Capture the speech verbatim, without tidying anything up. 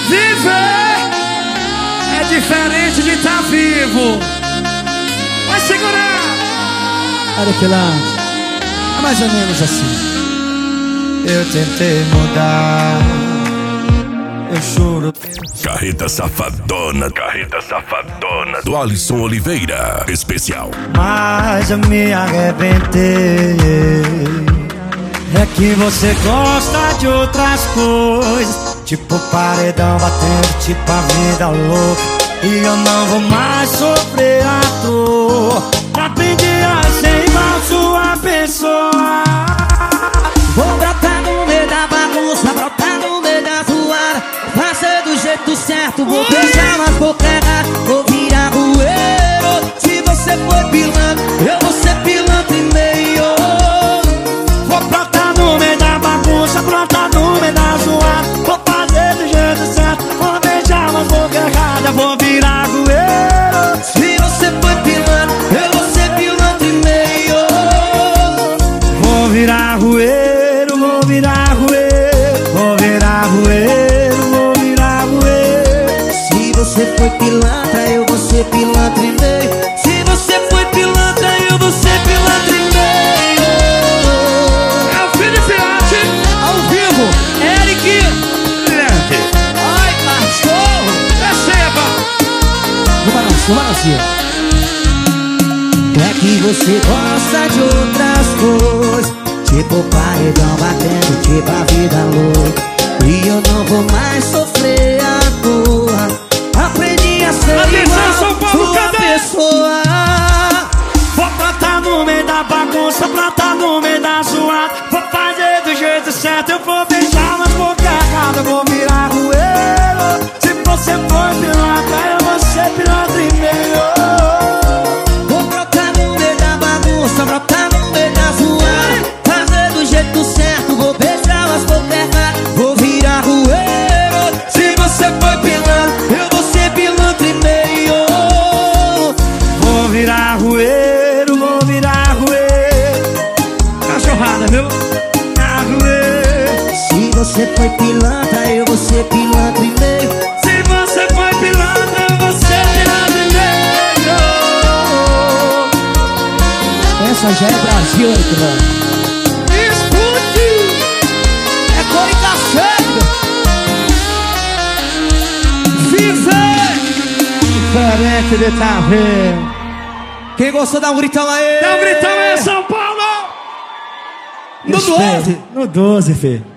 Viver é diferente de estar vivo. Vai segurar. Olha que lance. É mais ou menos assim. Eu tentei mudar, eu juro. Carreta Safadona, Carreta Safadona do Alisson Oliveira, especial. Mas eu me arrebentei. É que você gosta de outras coisas, tipo paredão batendo, tipo a vida louca. E eu não vou mais sofrer à toa. Aprendi a ser igual sua pessoa. Vou brotar no meio da bagunça, brotar no meio da zoada, fazer do jeito certo, vou beijar nas bocas erradas, vou virar rueiro. Se você for pilantra, eu vou ser pilantra e meio. Vou brotar no meio da bagunça, brotar no meio da zoada, vou fazer do jeito certo, vou beijar nas bocas erradas, vou virar rueiro. Se você for pilantra, eu vou ser pilantra e meio. Vou virar rueiro. Vou virar rueiro, vou virar rueiro, vou virar rueiro. Se você foi pilantra, eu vou ser pilantra e meio. Se você foi pilantra, eu vou ser pilantra e meio. É o Felipe Arte, ao vivo. Eric Lente. Ai, cachorro, Receba. No balanço, no balancinho. é que você gosta de outras coisas, tipo paredão batendo, tipo a vida louca. E eu não vou mais sofrer à toa. Aprendi a ser Atenção, igual São Paulo, sua cadê? pessoa. Vou plantar no meio da bagunça, plantar no meio da zoada, vou fazer do jeito certo, eu vou beijar nas bocas erradas, vou virar rueiro. Se você for pilantra, eu vou ser pilantra e meio. Vou brotar no meio da bagunça, brotar no meio da zoada, fazer do jeito certo, vou beijar as bocas erradas, vou virar rueiro. Se você for pilantra, eu vou ser pilantra e meio. Vou virar rueiro, vou virar rueiro. Cachorrada, viu? Virar rueiro. Se você foi pilantra, eu vou ser pilantra e meio. Se você foi pilantra, eu vou ser pilantra e meio. Essa já é Brasil, mano. É cor e café. Viver diferente de tá vendo. Quem gostou, dá um gritão aí. Dá um gritão aí, São Paulo. No doze. No doze, filho.